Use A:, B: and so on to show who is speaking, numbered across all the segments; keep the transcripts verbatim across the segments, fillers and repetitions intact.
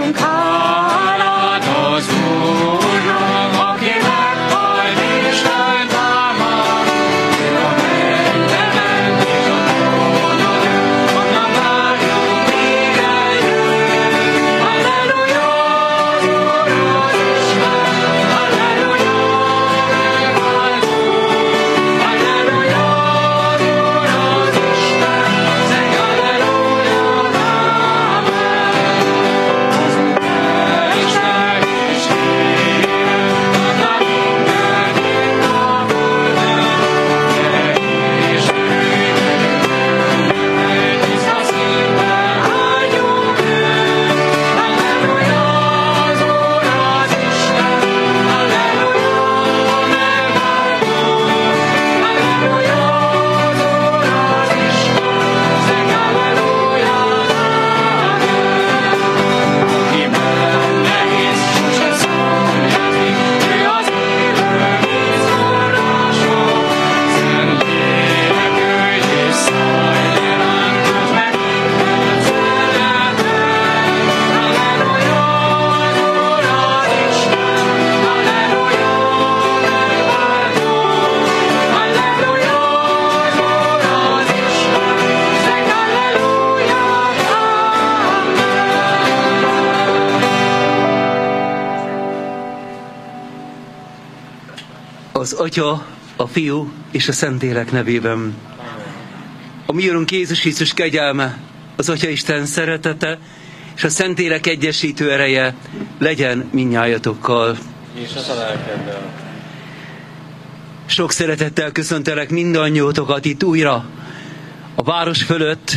A: adjunk hálát az Úrnak, aki meghalt és feltámad. Ő a mennybe ment és a trónon ül, onnan várjuk, míg eljön. Halleluja, az Úr az Isten, halleluja, megváltunk. Halleluja, az Úr az Isten, zeng halleluja, amen. Az Úrnak is hírem, adnak mindent itt a földön, és őt tiszta szívvel áldjuk őt. Halleluja, az Úr az Isten, halleluja, megváltunk. Halleluja, az Úr az Isten, zeng halleluja, amen. Aki benne hisz, sose szomjazik, ő az élő víz források. Szent Lélek, jöjj és szállj le ránk, töltsd meg minket szeretettel. Halleluja, az Úr az Isten, halleluja, megváltunk. Halleluja, az Úr az Isten, zeng halleluja,
B: Az Atya, a Fiú és a Szentlélek nevében. A mi Urunk Jézus Krisztus kegyelme, az Atya Isten szeretete és a Szentlélek egyesítő ereje legyen mindnyájatokkal.
C: És a lelkeddel.
B: Sok szeretettel köszöntelek mindannyiótokat itt újra a város fölött,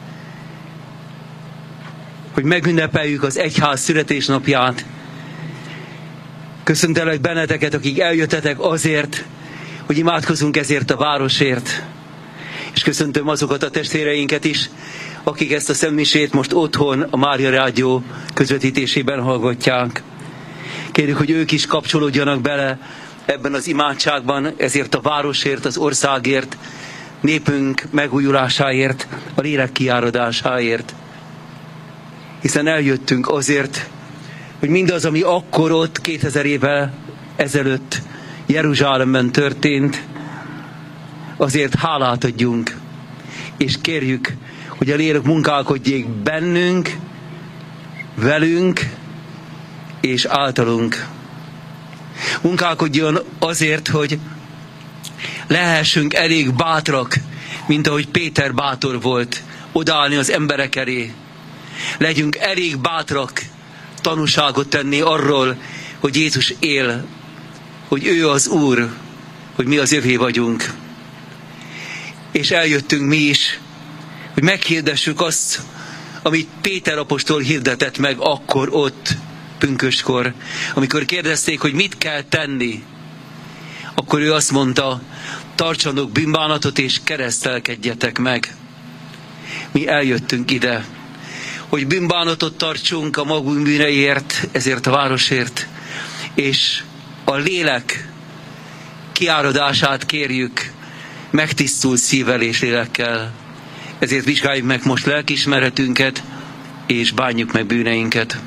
B: hogy megünnepeljük az egyház születésnapját. Köszöntelek benneteket, akik eljöttetek azért, hogy imádkozunk ezért a városért. És köszöntöm azokat a testvéreinket is, akik ezt a szentmisét most otthon a Mária Rádió közvetítésében hallgatják. Kérjük, hogy ők is kapcsolódjanak bele ebben az imádságban, ezért a városért, az országért, népünk megújulásáért, a lélek kiáradásáért. Hiszen eljöttünk azért, hogy mindaz, ami akkor ott, kétezer évvel ezelőtt Jeruzsálemben történt, azért hálát adjunk, és kérjük, hogy a lélek munkálkodjék bennünk, velünk és általunk. Munkálkodjon azért, hogy lehessünk elég bátrak, mint ahogy Péter bátor volt, odaállni az emberek elé. Legyünk elég bátrak, tanúságot tenni arról, hogy Jézus él, hogy ő az Úr, hogy mi az övé vagyunk. És eljöttünk mi is, hogy meghirdessük azt, amit Péter apostol hirdetett meg akkor ott, pünköstkor, amikor kérdezték, hogy mit kell tenni, akkor ő azt mondta, tartsanak bűnbánatot és keresztelkedjetek meg. Mi eljöttünk ide, hogy bűnbánatot tartsunk a magunk bűneiért, ezért a városért, és a lélek kiáradását kérjük megtisztult szívvel és lélekkel. Ezért vizsgáljuk meg most lelkiismeretünket, és bánjuk meg bűneinket.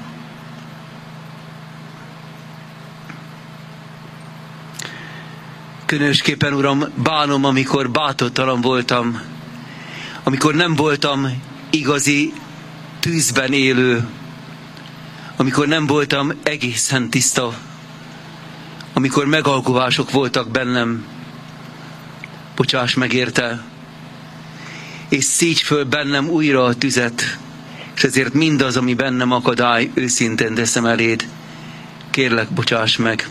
B: Különösképpen, Uram, bánom, amikor bátortalan voltam, amikor nem voltam igazi tűzben élő, amikor nem voltam egészen tiszta, amikor megalkuvások voltak bennem. Bocsáss meg érte, és szígy föl bennem újra a tüzet, és ezért mindaz, ami bennem akadály, őszintén teszem eléd. Kérlek, bocsáss meg.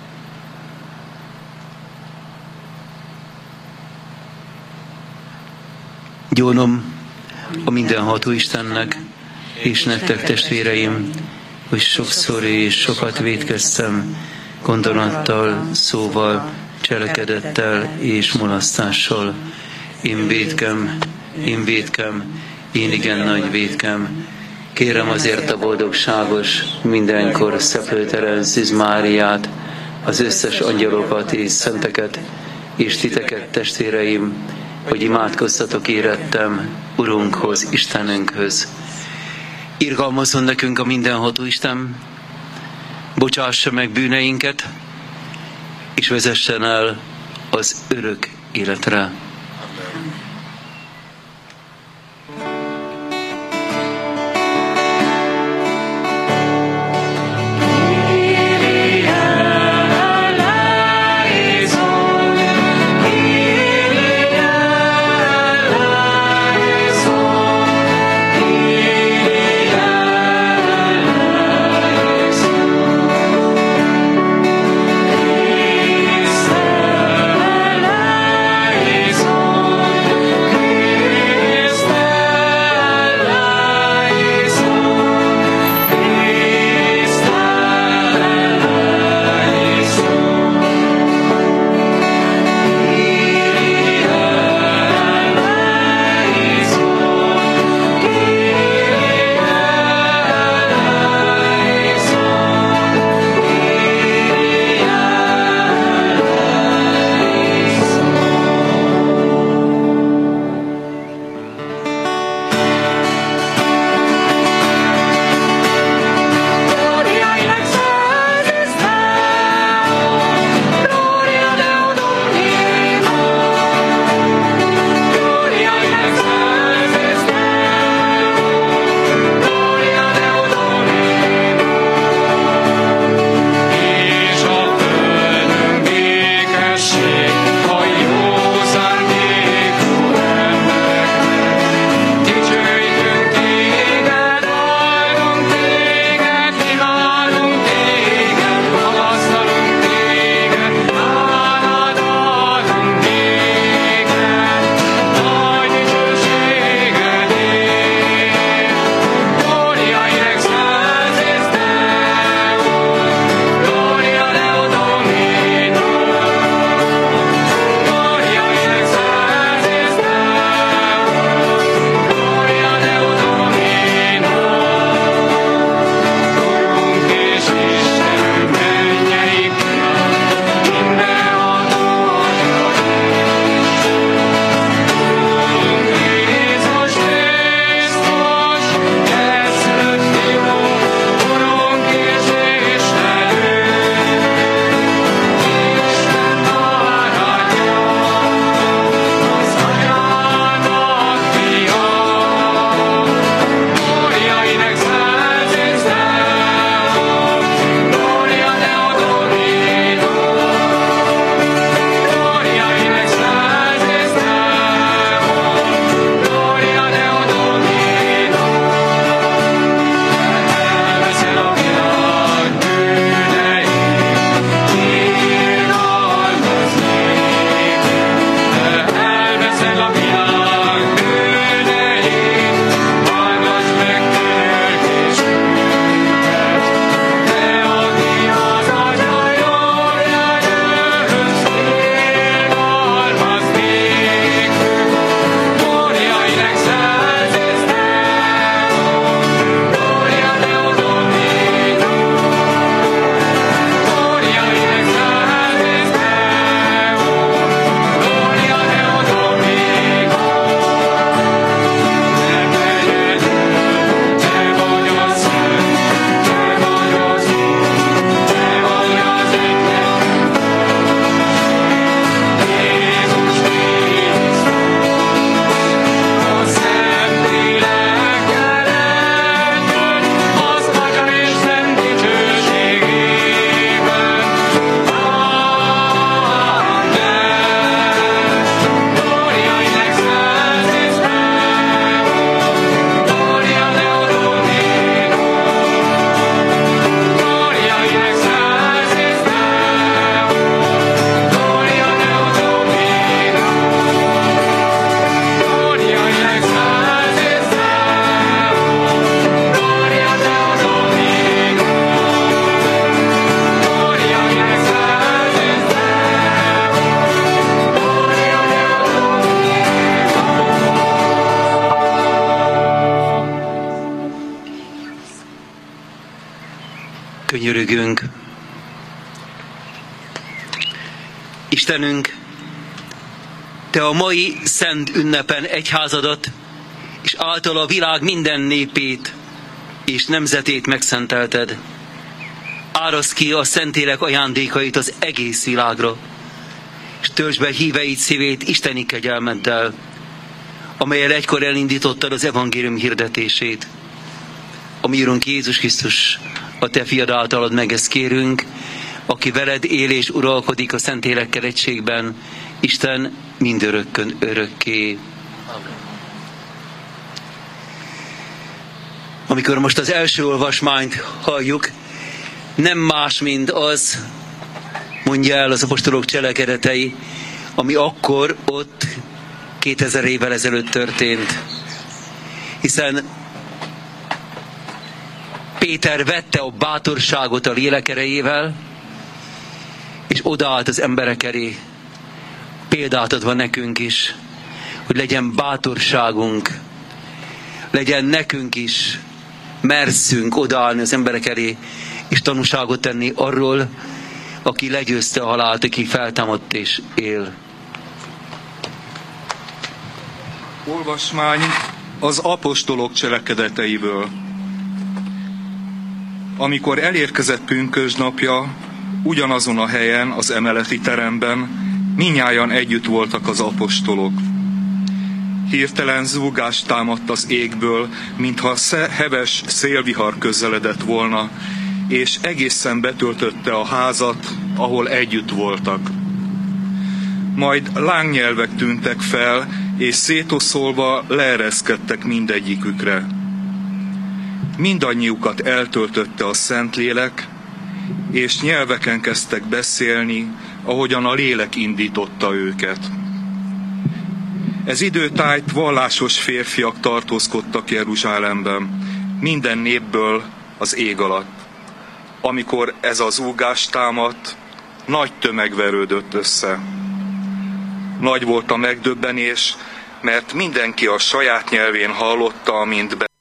B: Gyónom a mindenható Istennek, és nektek, testvéreim, hogy sokszor és sokat vétkeztem, gondolattal, szóval, cselekedettel és mulasztással. Én vétkem, én vétkem, én igen nagy vétkem. Kérem azért a boldogságos, mindenkor szeplőtelen Szűz Máriát, az összes angyalokat és szenteket, és titeket, testvéreim, hogy imádkozzatok érettem Urunkhoz, Istenünkhöz. Irgalmazzon nekünk a mindenható Isten, bocsássa meg bűneinket, és vezessen el az örök életre. könyörögünk. Istenünk, Te a mai szent ünnepen egyházadat, és által a világ minden népét és nemzetét megszentelted. Áraszd ki a Szentlélek ajándékait az egész világra, és töltsd be híveid szívét isteni kegyelmeddel, amellyel egykor elindítottad az evangélium hirdetését. A mi Urunk Jézus Krisztus, a Te fiad általad meg ezt kérünk, aki veled él és uralkodik a Szentlélekkel egységben, Isten mindörökkön örökké. Amikor most az első olvasmányt halljuk, nem más, mint az, mondja el az apostolok cselekedetei, ami akkor ott kétezer évvel ezelőtt történt. Hiszen Péter vette a bátorságot a lélek erejével, és odaállt az emberek elé, példát adva nekünk is, hogy legyen bátorságunk, legyen nekünk is merszünk odaállni az emberek elé, és tanúságot tenni arról, aki legyőzte a halált, aki feltámadt és él.
D: Olvasmány az apostolok cselekedeteiből. Amikor elérkezett pünkösdnapja, ugyanazon a helyen, az emeleti teremben mindnyájan együtt voltak az apostolok. Hirtelen zúgás támadt az égből, mintha heves szélvihar közeledett volna, és egészen betöltötte a házat, ahol együtt voltak. Majd lángnyelvek tűntek fel, és szétoszolva leereszkedtek mindegyikükre. Mindannyiukat eltöltötte a Szentlélek, és nyelveken kezdtek beszélni, ahogyan a lélek indította őket. Ez időtájt vallásos férfiak tartózkodtak Jeruzsálemben, minden népből az ég alatt. Amikor ez az zúgás támadt, nagy tömeg verődött össze. Nagy volt a megdöbbenés, mert mindenki a saját nyelvén hallotta, amint